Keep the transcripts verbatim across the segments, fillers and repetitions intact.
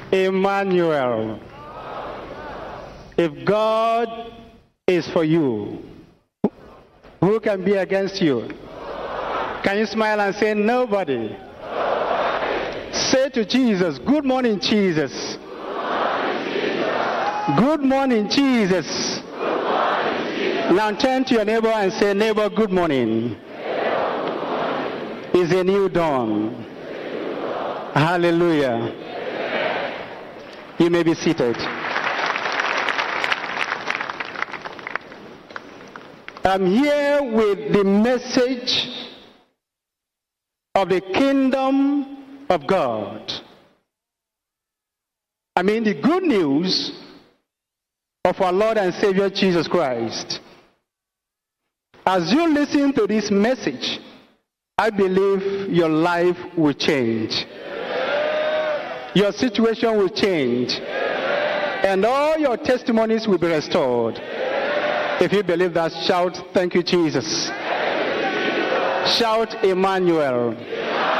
Emmanuel. If God is for you, who can be against you? Can you smile and say nobody? Nobody. Say to Jesus, good morning, Jesus. Good morning, Jesus. Good morning, Jesus. Now turn to your neighbor and say, neighbor, good morning. Neighbor, good morning. It's a new dawn. A new dawn. Hallelujah. Amen. You may be seated. I'm here with the message of the kingdom of God. I mean the good news of our Lord and Savior Jesus Christ. As you listen to this message, I believe your life will change. Your situation will change. And all your testimonies will be restored. If you believe that, shout, thank you, Jesus. Thank you, Jesus. Shout, Emmanuel. Emmanuel.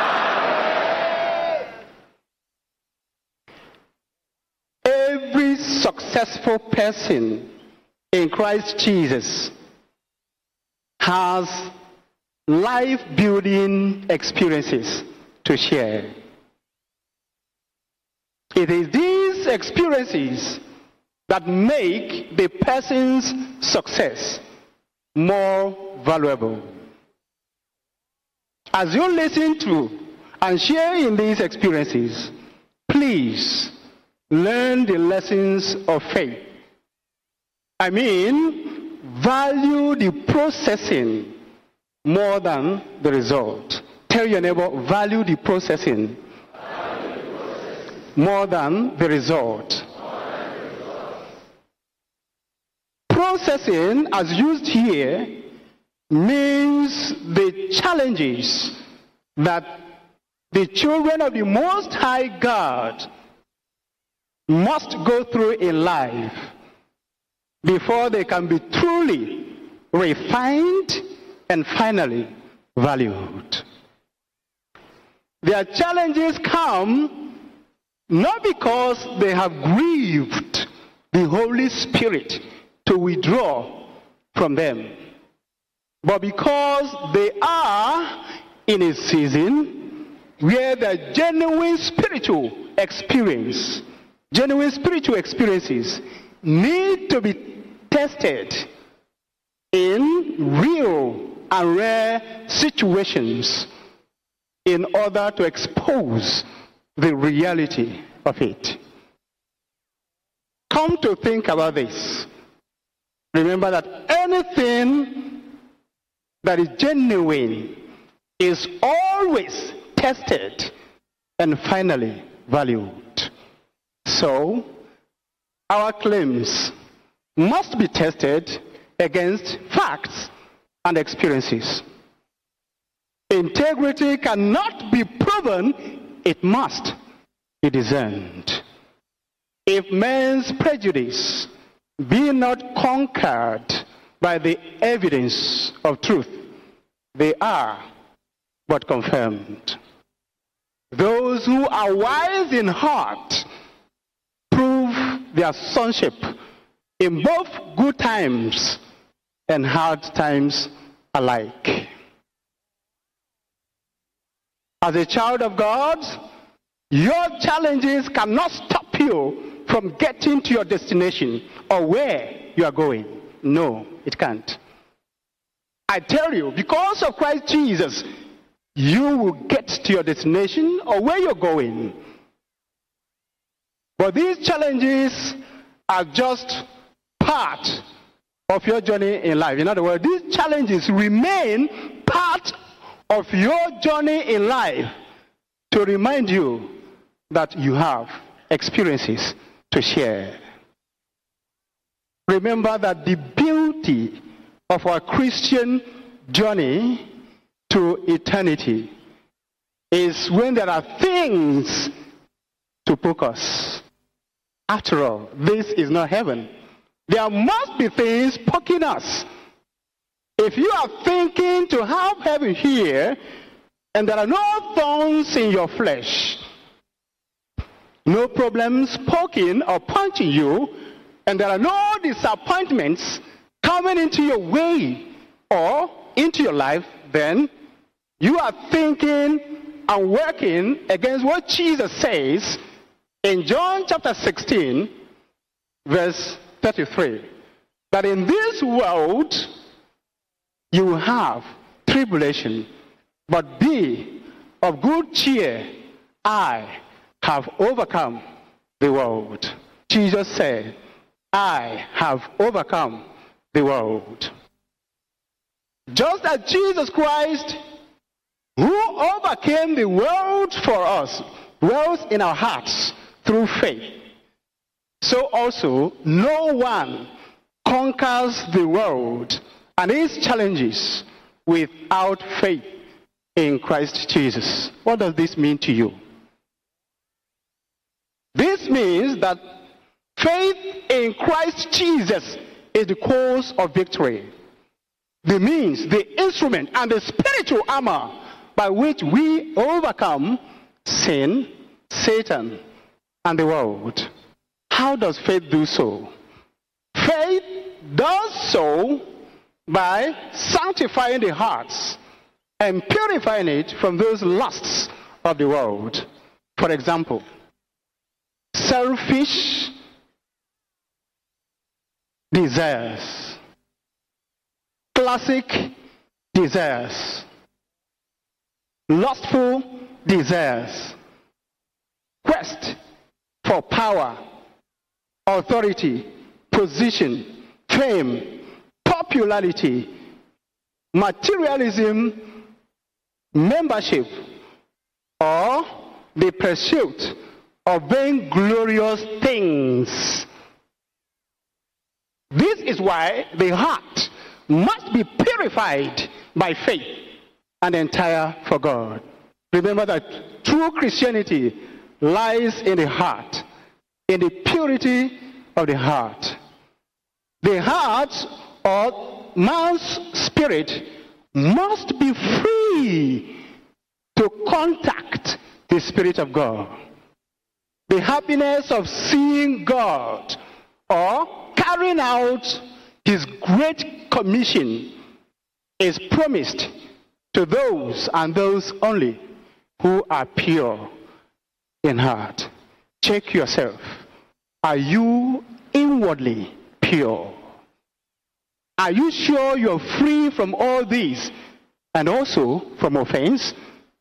Every successful person in Christ Jesus has life-building experiences to share. It is these experiences that make the person's success more valuable. As you listen to and share in these experiences, please learn the lessons of faith. I mean, value the processing more than the result. Tell your neighbor, value the processing, value the processing. More than the result. Processing, as used here, means the challenges that the children of the Most High God must go through in life before they can be truly refined and finally valued. Their challenges come not because they have grieved the Holy Spirit to withdraw from them, but because they are in a season where the genuine spiritual experience, genuine spiritual experiences need to be tested in real and rare situations in order to expose the reality of it. Come to think about this. Remember that anything that is genuine is always tested and finally valued. So, our claims must be tested against facts and experiences. Integrity cannot be proven, it must be discerned. If man's prejudice be not conquered by the evidence of truth, they are but confirmed. Those who are wise in heart prove their sonship in both good times and hard times alike. As a child of God, your challenges cannot stop you from getting to your destination or where you are going. No, it can't. I tell you, because of Christ Jesus, you will get to your destination or where you're going. But these challenges are just part of your journey in life. In other words, these challenges remain part of your journey in life to remind you that you have experiences to share. Remember that the beauty of our Christian journey to eternity is when there are things to focus. After all, this is not heaven. There must be things poking us. If you are thinking to have heaven here and there are no thorns in your flesh, no problems poking or punching you, and there are no disappointments coming into your way or into your life, then you are thinking and working against what Jesus says in John chapter sixteen, verse thirty-three. That in this world you have tribulation, but be of good cheer, I have overcome the world. Jesus said, I have overcome the world. Just as Jesus Christ, who overcame the world for us, dwells in our hearts through faith, so also no one conquers the world and its challenges without faith in Christ Jesus. What does this mean to you? This means that faith in Christ Jesus is the cause of victory, the means, the instrument, and the spiritual armor by which we overcome sin, Satan, and the world. How does faith do so? Faith does so by sanctifying the hearts and purifying it from those lusts of the world. For example, selfish desires, classic desires, lustful desires, quest for power, authority, position, fame, popularity, materialism, membership, or the pursuit of vainglorious things. This is why the heart must be purified by faith and entire for God. Remember that true Christianity lies in the heart, in the purity of the heart. The heart or man's spirit must be free to contact the Spirit of God. The happiness of seeing God or carrying out His great commission is promised to those and those only who are pure in heart. Check yourself. Are you inwardly pure? Are you sure you're free from all these and also from offense?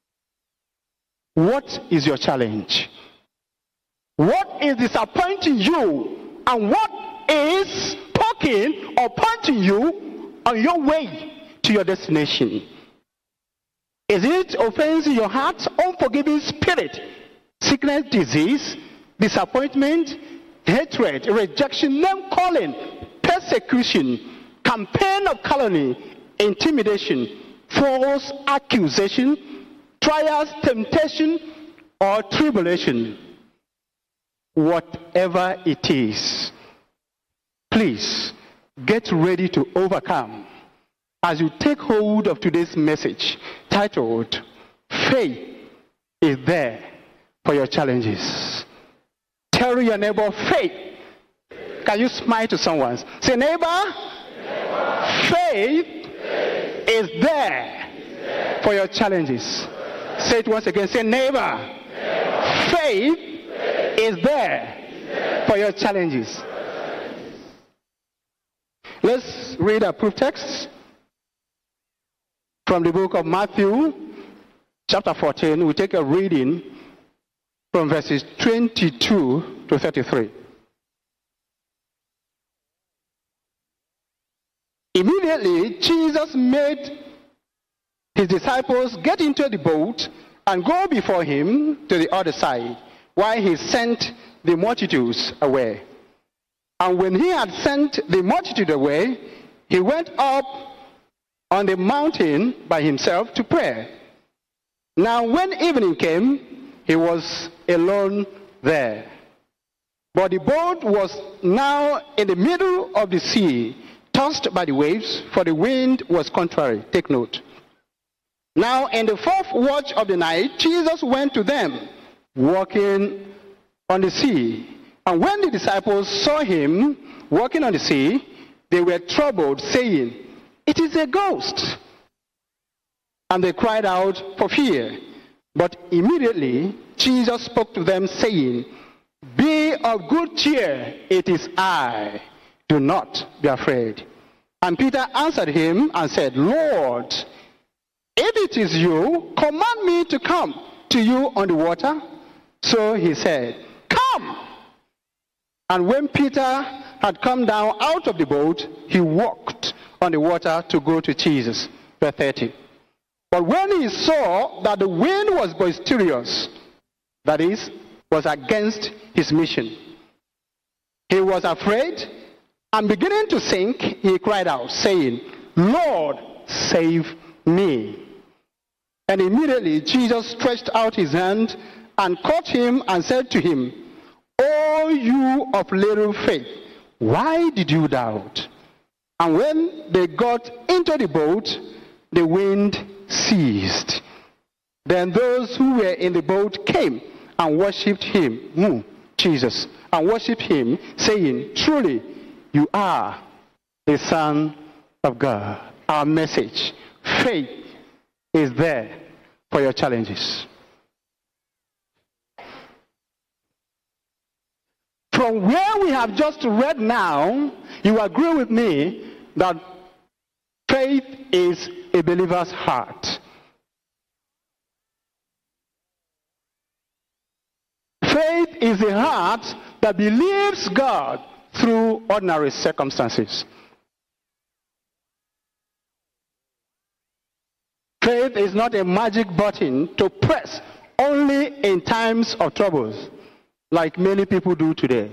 What is your challenge? What is disappointing you, and what is poking or punching you on your way to your destination? Is it offense in your heart, unforgiving spirit, sickness, disease, disappointment, hatred, rejection, name calling, persecution, campaign of calumny, intimidation, false accusation, trials, temptation, or tribulation? Whatever it is, please get ready to overcome as you take hold of today's message titled, Faith is There for Your Challenges. Tell your neighbor, faith. Can you smile to someone? Say, neighbor, neighbor. Faith, faith is, there is there for your challenges. Say it once again. Say, neighbor, neighbor. Faith, faith is, there is there for your challenges. For your challenges. Let's read our proof text from the book of Matthew, chapter fourteen. We take a reading from verses twenty-two to thirty-three. Immediately, Jesus made his disciples get into the boat and go before him to the other side, while he sent the multitudes away. And when he had sent the multitude away, he went up on the mountain by himself to pray. Now when evening came, he was alone there. But the boat was now in the middle of the sea, tossed by the waves, for the wind was contrary. Take note. Now in the fourth watch of the night, Jesus went to them, walking on the sea. And when the disciples saw him walking on the sea, they were troubled, saying, "It is a ghost." And they cried out for fear. But immediately Jesus spoke to them, saying, "Be of good cheer, it is I. Do not be afraid." And Peter answered him and said, "Lord, if it is you, command me to come to you on the water." So he said, "Come." And when Peter had come down out of the boat, he walked on the water to go to Jesus. Verse thirty. But when he saw that the wind was boisterous, that is, was against his mission, he was afraid, and beginning to sink, he cried out, saying, "Lord, save me." And immediately Jesus stretched out his hand and caught him and said to him, "O you of little faith, why did you doubt?" And when they got into the boat, the wind ceased. Then those who were in the boat came and worshipped him, mm, Jesus, and worshipped him, saying, "Truly, you are the Son of God." Our message: faith is there for your challenges. From where we have just read now, you agree with me that faith is a believer's heart. Faith is a heart that believes God through ordinary circumstances. Faith is not a magic button to press only in times of troubles, like many people do today.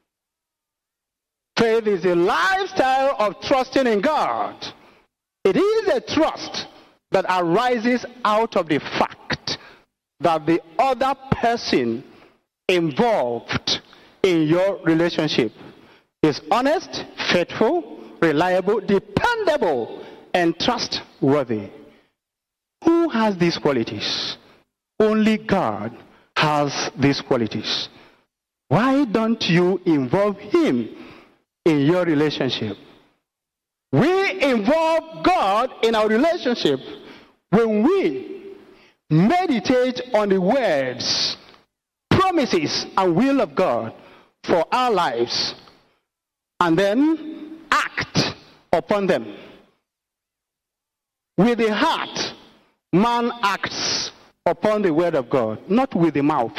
Faith is a lifestyle of trusting in God. It is a trust that arises out of the fact that the other person involved in your relationship is honest, faithful, reliable, dependable, and trustworthy. Who has these qualities? Only God has these qualities. Why don't you involve him in your relationship? We involve God in our relationship when we meditate on the words, promises, and will of God for our lives, and then act upon them. With the heart, man acts upon the word of God, not with the mouth.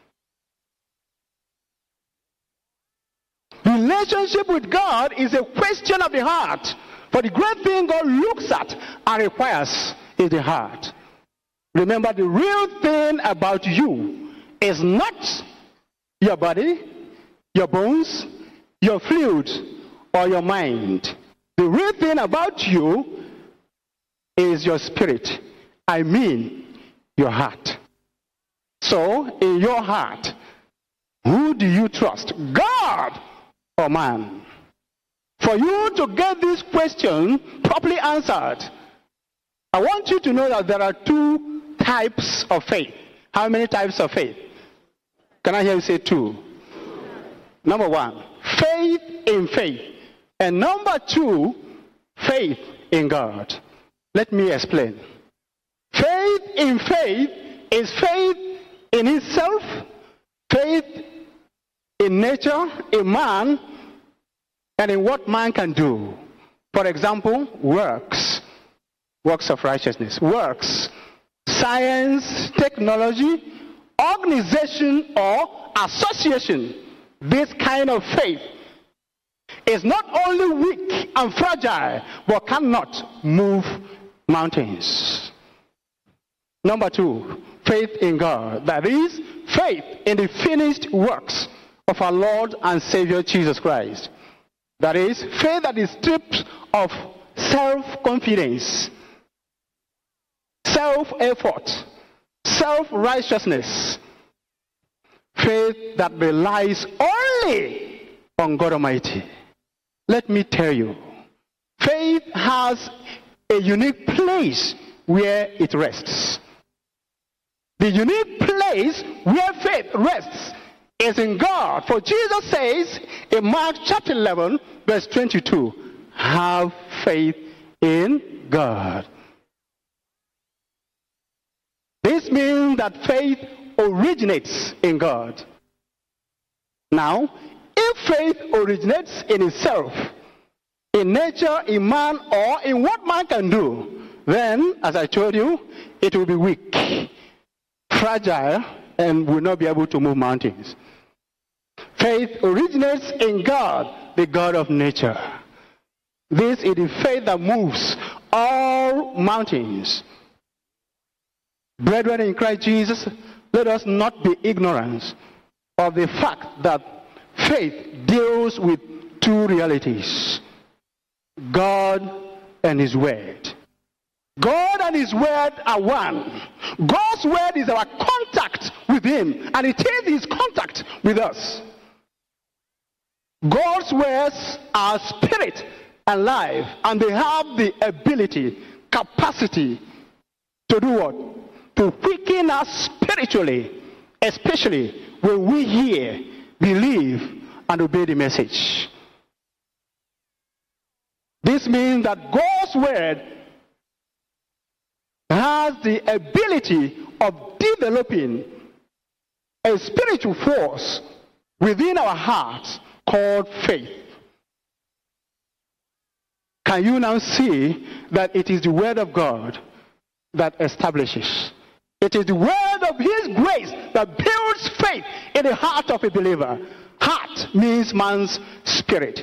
Relationship with God is a question of the heart. For the great thing God looks at and requires is the heart. Remember, the real thing about you is not your body, your bones, your fluids, or your mind. The real thing about you is your spirit. I mean, your heart. So, in your heart, who do you trust? God or man? For you to get this question properly answered, I want you to know that there are two types of faith. How many types of faith? Can I hear you say two? Number one, faith in faith. And number two, faith in God. Let me explain. Faith in faith is faith in itself, faith in nature, in man, and in what man can do. For example, works, works of righteousness, works, science, technology, organization, or association. This kind of faith is not only weak and fragile, but cannot move mountains. Number two, faith in God. That is, faith in the finished works of our Lord and Savior Jesus Christ. That is, faith that is stripped of self-confidence, self-effort, self-righteousness. Faith that relies only on God Almighty. Let me tell you, faith has a unique place where it rests. The unique place where faith rests is in God. For Jesus says in Mark chapter eleven, verse twenty-two, have faith in God. This means that faith originates in God. Now, if faith originates in itself, in nature, in man, or in what man can do, then, as I told you, it will be weak, fragile, and will not be able to move mountains. Faith originates in God, the God of nature. This is the faith that moves all mountains. Brethren in Christ Jesus, let us not be ignorant of the fact that faith deals with two realities: God and His Word. God and His Word are one. God's Word is our contact with Him, and it is His contact with us. God's words are spirit and life, and they have the ability, capacity to do what? To quicken us spiritually, especially when we hear, believe, and obey the message. This means that God's Word has the ability of developing a spiritual force within our hearts called faith. Can you now see that it is the Word of God that establishes? It is the Word of His grace that builds faith in the heart of a believer. Heart means man's spirit.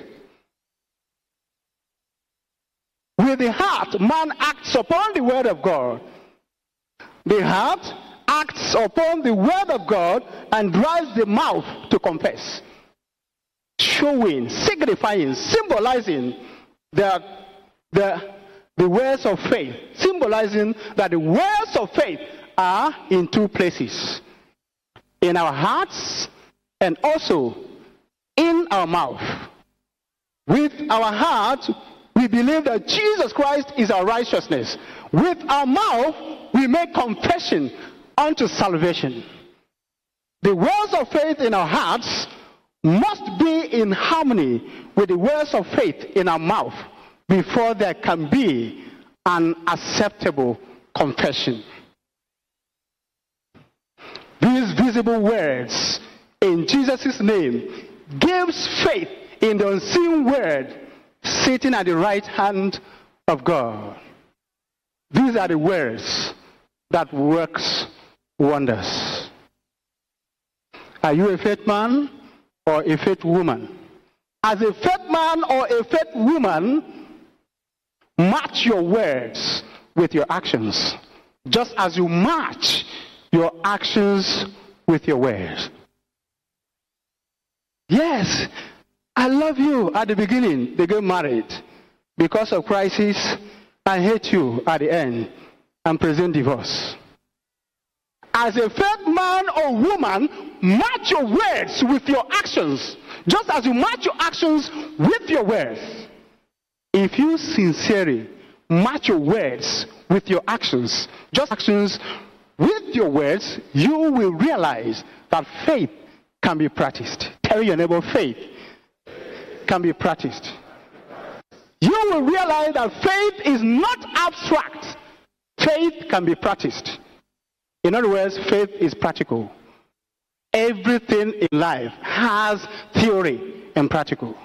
With the heart, man acts upon the Word of God. The heart acts upon the Word of God and drives the mouth to confess, showing, signifying, symbolizing the, the, the words of faith, symbolizing that the words of faith are in two places: in our hearts and also in our mouth. With our heart, we believe that Jesus Christ is our righteousness. With our mouth, we make confession unto salvation. The words of faith in our hearts must be in harmony with the words of faith in our mouth before there can be an acceptable confession. These visible words in Jesus' name gives faith in the unseen Word sitting at the right hand of God. These are the words that works wonders. Are you a faith man or a faith woman? As a faith man or a faith woman, match your words with your actions, just as you match your actions with your words. Yes, I love you at the beginning. They get married. Because of crisis, I hate you at the end and present divorce. As a faith man or woman, match your words with your actions, just as you match your actions with your words. If you sincerely match your words with your actions, just actions with your words, you will realize that faith can be practiced. Tell your neighbor, faith can be practiced. You will realize that faith is not abstract. Faith can be practiced. In other words, faith is practical. Everything in life has theory and practical.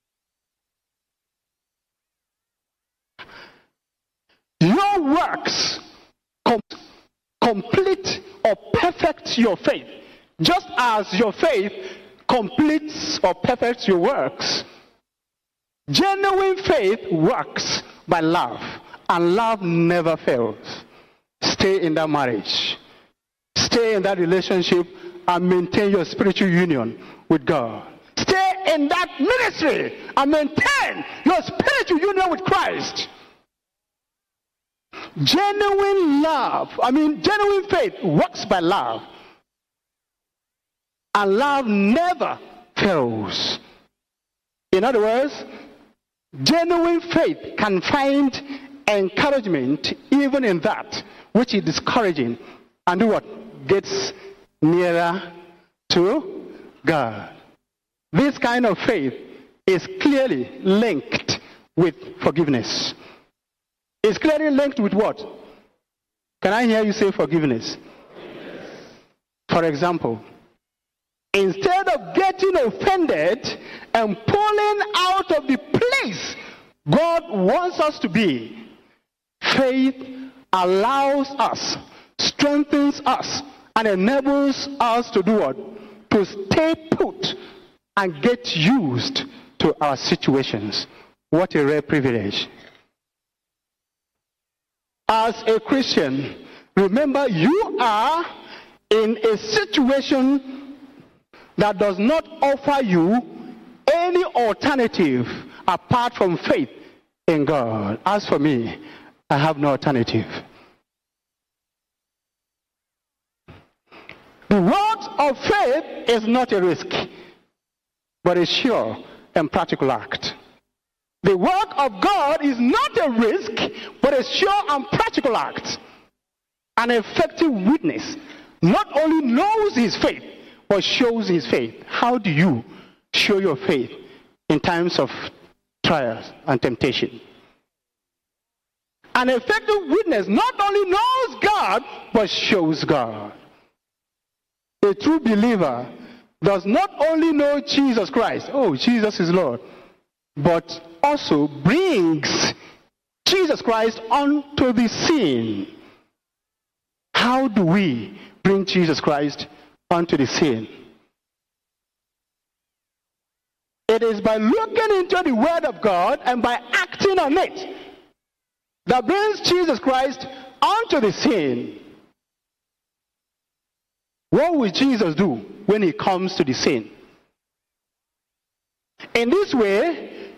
Your works com- complete or perfect your faith, just as your faith completes or perfects your works. Genuine faith works by love, and love never fails. Stay in that marriage. Stay in that relationship and maintain your spiritual union with God. Stay in that ministry and maintain your spiritual union with Christ. Genuine love, I mean genuine faith works by love. And love never fails. In other words, genuine faith can find encouragement even in that which is discouraging, and do what? Gets nearer to God. This kind of faith is clearly linked with forgiveness. It's clearly linked with what? Can I hear you say forgiveness? Yes. For example, instead of getting offended and pulling out of the place God wants us to be, faith allows us, strengthens us, and enables us to do what? To stay put and get used to our situations. What a rare privilege. As a Christian, remember you are in a situation that does not offer you any alternative apart from faith in God. As for me, I have no alternative. The work of faith is not a risk, but a sure and practical act. The work of God is not a risk, but a sure and practical act. An effective witness not only knows his faith, but shows his faith. How do you show your faith in times of trials and temptation? An effective witness not only knows God, but shows God. A true believer does not only know Jesus Christ, oh, Jesus is Lord, but also brings Jesus Christ onto the scene. How do we bring Jesus Christ onto the scene? It is by looking into the Word of God and by acting on it that brings Jesus Christ onto the scene. What will Jesus do when he comes to the scene? In this way,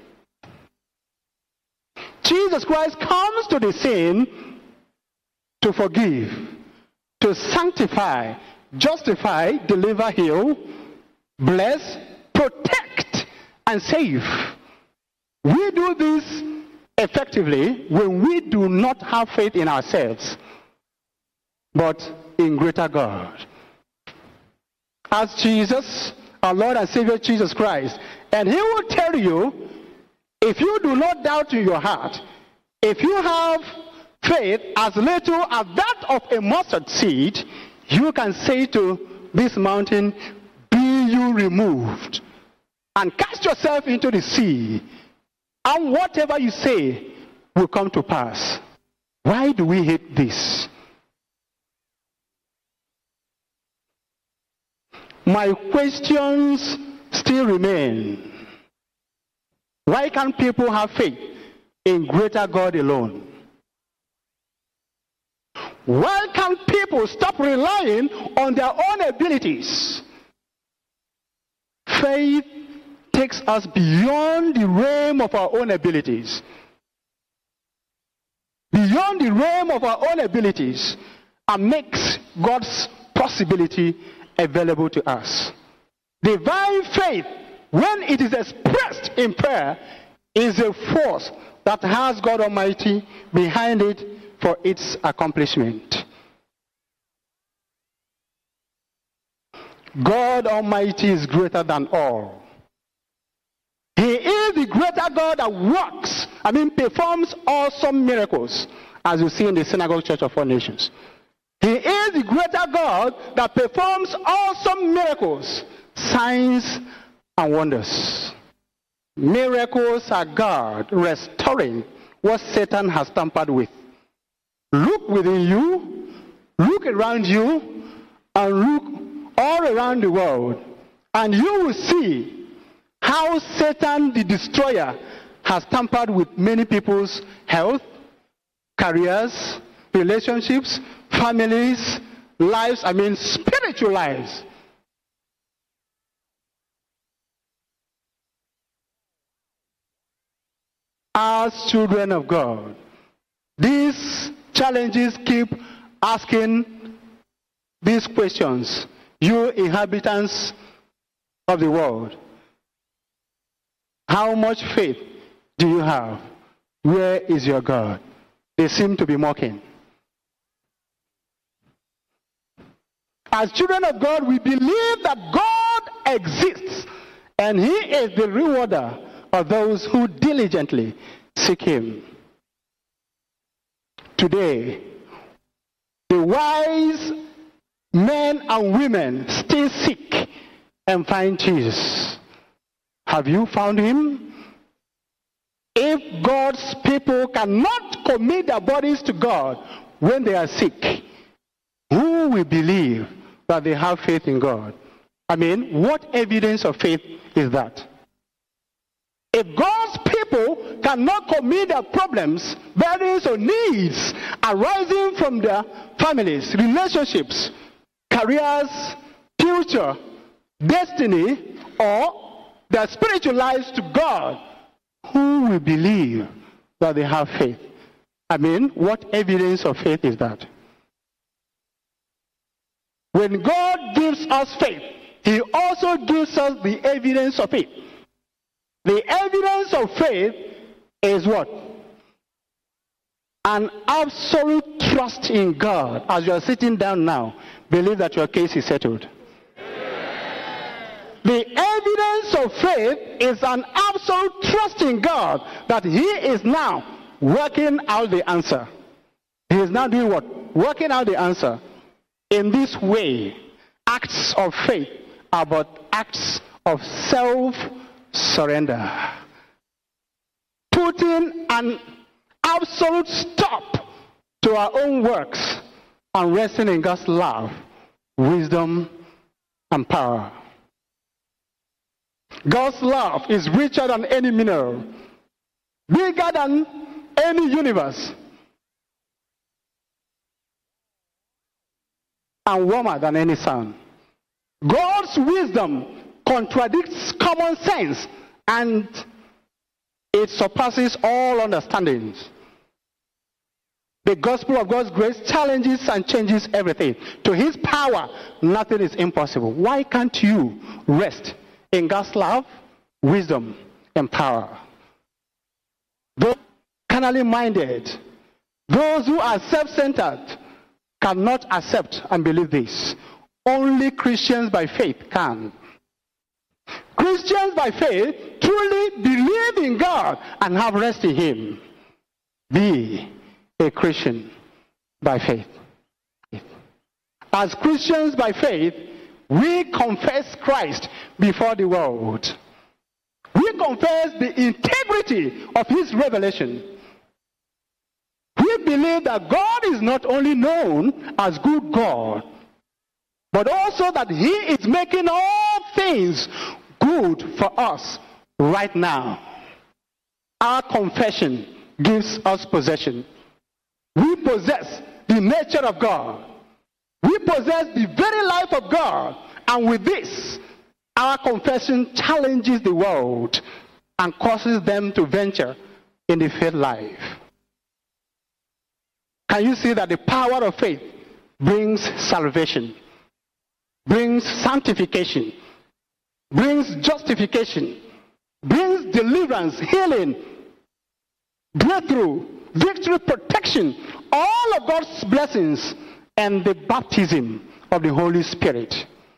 Jesus Christ comes to the scene to forgive, to sanctify, justify, deliver, heal, bless, protect, and save. We do this effectively when we do not have faith in ourselves, but in greater God. As Jesus, our Lord and Savior Jesus Christ, and he will tell you, if you do not doubt in your heart, if you have faith as little as that of a mustard seed, you can say to this mountain, be you removed, and cast yourself into the sea, and whatever you say will come to pass. Why do we hate this? My questions still remain. Why can't people have faith in greater God alone? Why can't people stop relying on their own abilities? Faith takes us beyond the realm of our own abilities. Beyond the realm of our own abilities, and makes God's possibility available to us. Divine faith, when it is expressed in prayer, is a force that has God Almighty behind it for its accomplishment. God Almighty is greater than all. He is the greater God that works, I mean performs awesome miracles, as you see in the Synagogue Church of All Nations. He is the greater God that performs awesome miracles, signs, and wonders. Miracles are God restoring what Satan has tampered with. Look within you, look around you, and look all around the world, and you will see how Satan the destroyer has tampered with many people's health, careers, relationships, families, lives, I mean spiritual lives. As children of God, these challenges keep asking these questions. You inhabitants of the world, how much faith do you have? Where is your God? They seem to be mocking. As children of God, we believe that God exists, and he is the rewarder of those who diligently seek him. Today, the wise men and women still seek and find Jesus. Have you found him? If God's people cannot commit their bodies to God when they are sick, who will believe that they have faith in God? I mean, what evidence of faith is that? If God's people cannot commit their problems, burdens, or needs arising from their families, relationships, careers, future, destiny, or their spiritual lives to God, who will believe that they have faith? I mean, what evidence of faith is that? When God gives us faith, he also gives us the evidence of it. The evidence of faith is what? An absolute trust in God. As you are sitting down now, believe that your case is settled. The evidence of faith is an absolute trust in God that he is now working out the answer. He is now doing what? Working out the answer. In this way, acts of faith are but acts of self-surrender. Putting an absolute stop to our own works and resting in God's love, wisdom, and power. God's love is richer than any mineral, bigger than any universe, and warmer than any sun. God's wisdom contradicts common sense, and it surpasses all understandings. The gospel of God's grace challenges and changes everything. To his power, nothing is impossible. Why can't you rest in God's love, wisdom, and power? Those carnally minded, those who are self-centered, cannot accept and believe this. Only Christians by faith can. Christians by faith truly believe in God and have rest in him. Be a Christian by faith. As Christians by faith, we confess Christ before the world. We confess the integrity of his revelation. We believe that God is not only known as good God, but also that he is making all things good for us right now. Our confession gives us possession. We possess the nature of God. We possess the very life of God. And with this, our confession challenges the world and causes them to venture in the faith life. Can you see that the power of faith brings salvation, brings sanctification, brings justification, brings deliverance, healing, breakthrough, victory, protection, all of God's blessings, and the baptism of the Holy Spirit.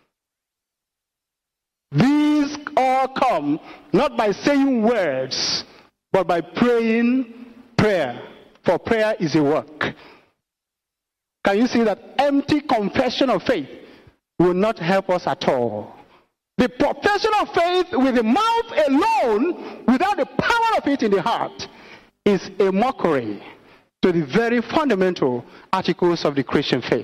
These all come not by saying words, but by praying prayer. For prayer is a work. Can you see that empty confession of faith will not help us at all? The profession of faith with the mouth alone, without the power of it in the heart, is a mockery to the very fundamental articles of the Christian faith.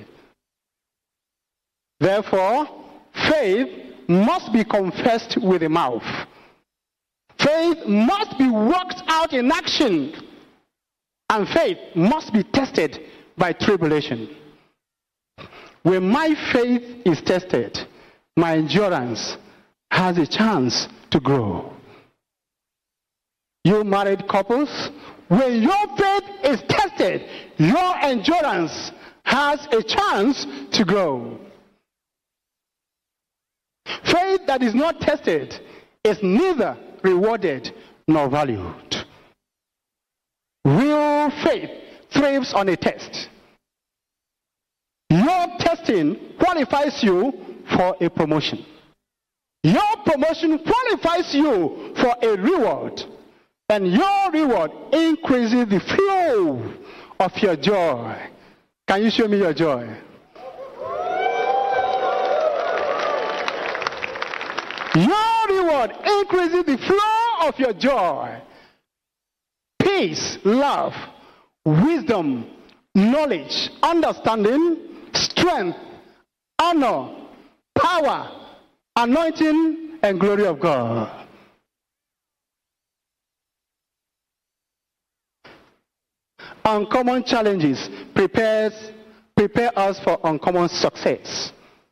Therefore, faith must be confessed with the mouth. Faith must be worked out in action. And faith must be tested by tribulation. When my faith is tested, my endurance has a chance to grow. You married couples, when your faith is tested, your endurance has a chance to grow. Faith that is not tested is neither rewarded nor valued. Real faith thrives on a test. Your testing qualifies you for a promotion. Your promotion qualifies you for a reward, and your reward increases the flow of your joy. Can you show me your joy? Your reward increases the flow of your joy. Peace, love, wisdom, knowledge, understanding, strength, honor, power, anointing, and glory of God. Uncommon challenges prepares, prepare us for uncommon success.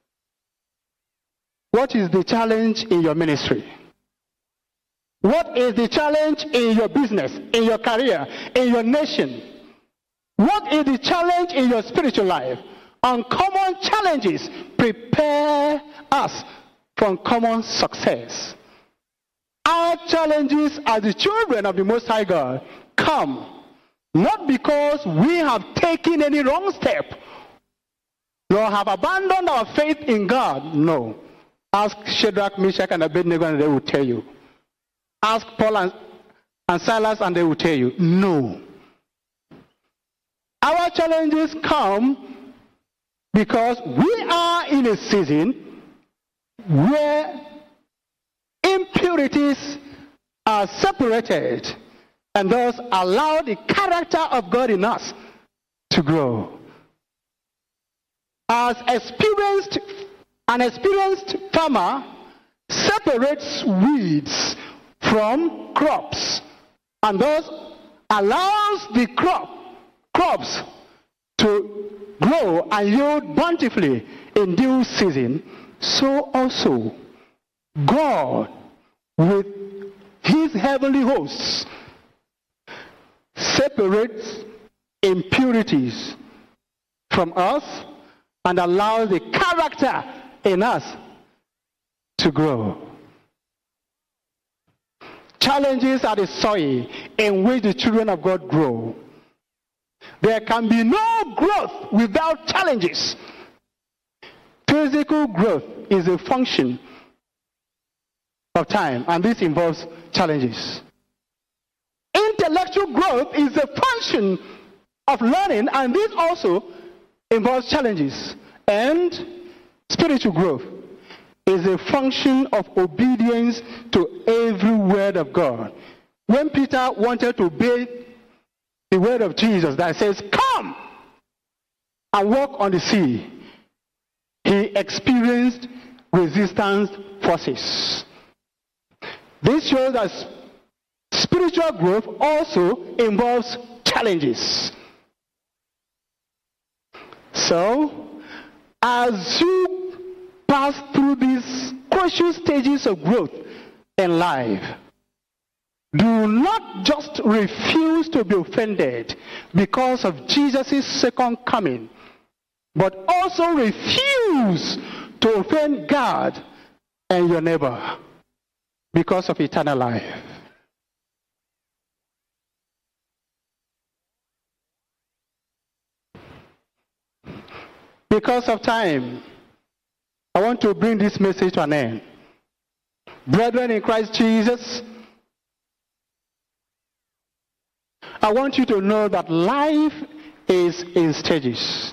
What is the challenge in your ministry? What is the challenge in your business, in your career, in your nation? What is the challenge in your spiritual life? Uncommon challenges prepare us for uncommon success. Our challenges as the children of the Most High God come not because we have taken any wrong step, nor have abandoned our faith in God. No. Ask Shadrach, Meshach, and Abednego, and they will tell you. Ask Paul and, and Silas, and they will tell you. No. Our challenges come because we are in a season where impurities are separated and thus allow the character of God in us to grow. As experienced, an experienced farmer separates weeds from crops and thus allows the crop crops to grow and yield bountifully in due season, so also God with his heavenly hosts separates impurities from us and allows the character in us to grow. Challenges are the soil in which the children of God grow. There can be no growth without challenges. Physical growth is a function of time, and this involves challenges. Intellectual growth is a function of learning, and this also involves challenges. And spiritual growth is a function of obedience to every word of God. When Peter wanted to obey the word of Jesus that says, "Come and walk on the sea," he experienced resistance forces. This shows that spiritual growth also involves challenges. So, as you pass through these crucial stages of growth in life, do not just refuse to be offended because of Jesus' second coming, but also refuse to offend God and your neighbor because of eternal life. Because of time, I want to bring this message to an end. Brethren in Christ Jesus, I want you to know that life is in stages.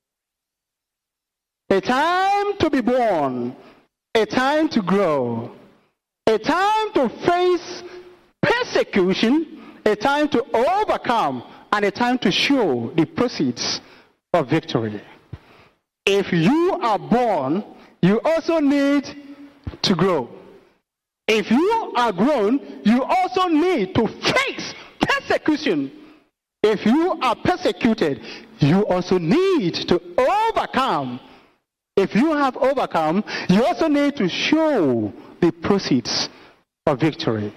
A time to be born, a time to grow, a time to face persecution, a time to overcome, and a time to show the proceeds of victory. If you are born, you also need to grow. If you are grown, you also need to face persecution. If you are persecuted, you also need to overcome. If you have overcome, you also need to show the proceeds of victory.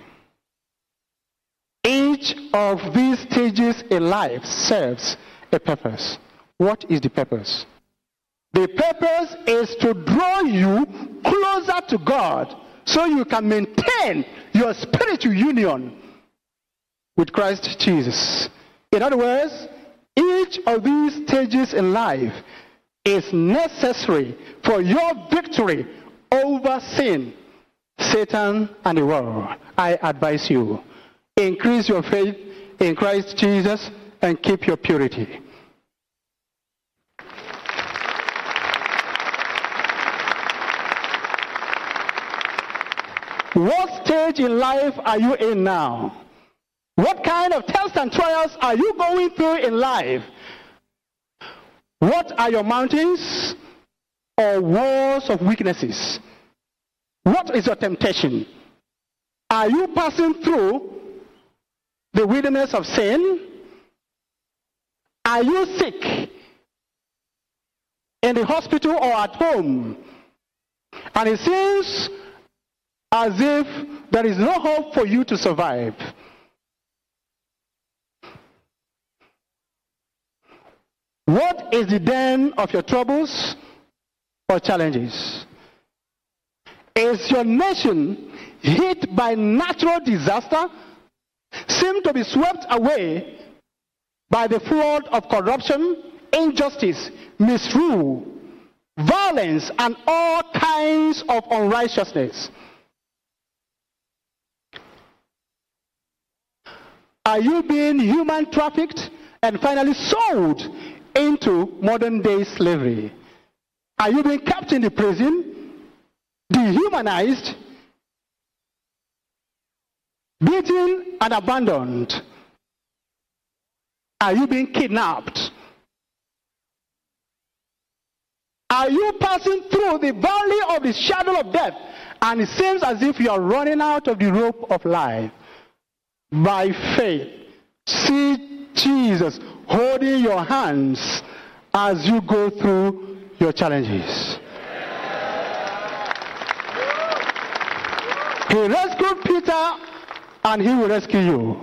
Each of these stages in life serves a purpose. What is the purpose? The purpose is to draw you closer to God so you can maintain your spiritual union with Christ Jesus. In other words, each of these stages in life is necessary for your victory over sin, Satan and the world, I advise you, increase your faith in Christ Jesus and keep your purity. What stage in life are you in now? What kind of tests and trials are you going through in life? What are your mountains or walls of weaknesses? What is your temptation? Are you passing through the wilderness of sin? Are you sick in the hospital or at home? And it seems as if there is no hope for you to survive. What is the den of your troubles or challenges? Is your nation hit by natural disaster, seem to be swept away by the flood of corruption, injustice, misrule, violence, and all kinds of unrighteousness? Are you being human trafficked and finally sold into modern day slavery? Are you being kept in the prison, dehumanized, beaten and abandoned? Are you being kidnapped? Are you passing through the valley of the shadow of death and it seems as if you are running out of the rope of life? By faith, see Jesus holding your hands as you go through your challenges. He rescued Peter and he will rescue you.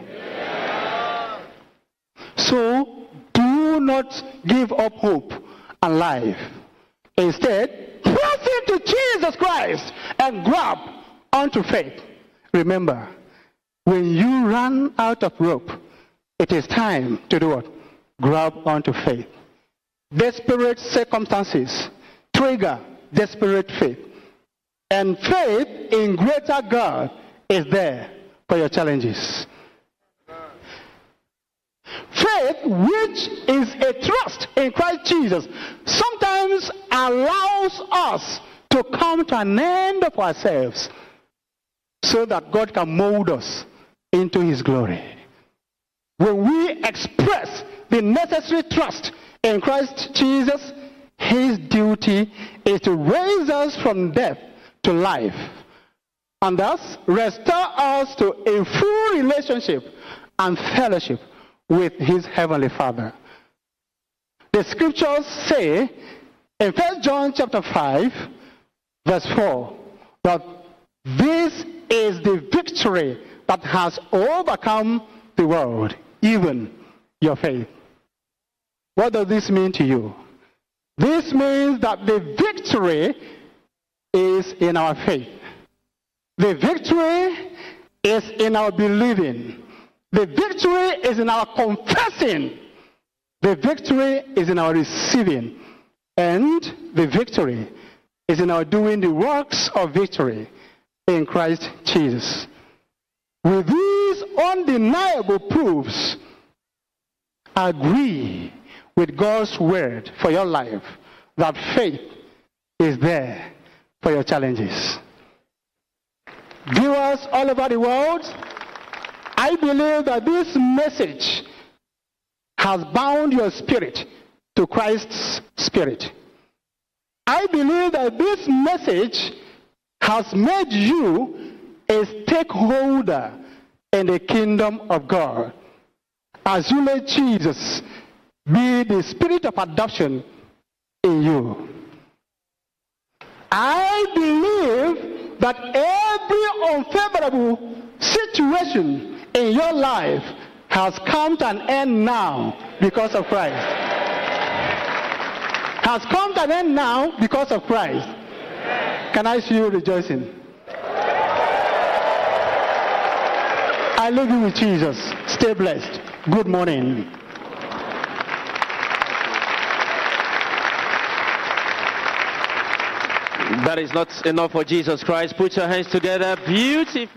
So do not give up hope and life. Instead, press into Jesus Christ and grab onto faith. Remember, when you run out of rope, it is time to do what? Grab onto faith. Desperate circumstances trigger desperate faith. And faith in greater God is there for your challenges. Faith, which is a trust in Christ Jesus, sometimes allows us to come to an end of ourselves so that God can mold us into his glory. When we express the necessary trust in Christ Jesus, his duty is to raise us from death to life, and thus restore us to a full relationship and fellowship with his heavenly Father. The scriptures say in First John chapter five, verse four, that this is the victory that has overcome the world, even your faith. What does this mean to you? This means that the victory is in our faith. The victory is in our believing. The victory is in our confessing. The victory is in our receiving. And the victory is in our doing the works of victory in Christ Jesus. With these undeniable proofs, agree with God's word for your life that faith is there for your challenges. Viewers all over the world, I believe that this message has bound your spirit to Christ's spirit. I believe that this message has made you a stakeholder in the kingdom of God, as you let Jesus be the spirit of adoption in you. I believe that every unfavorable situation in your life has come to an end now because of Christ. Has come to an end now because of Christ. Can I see you rejoicing? I leave you with Jesus. Stay blessed. Good morning. That is not enough for Jesus Christ. Put your hands together. Beautiful.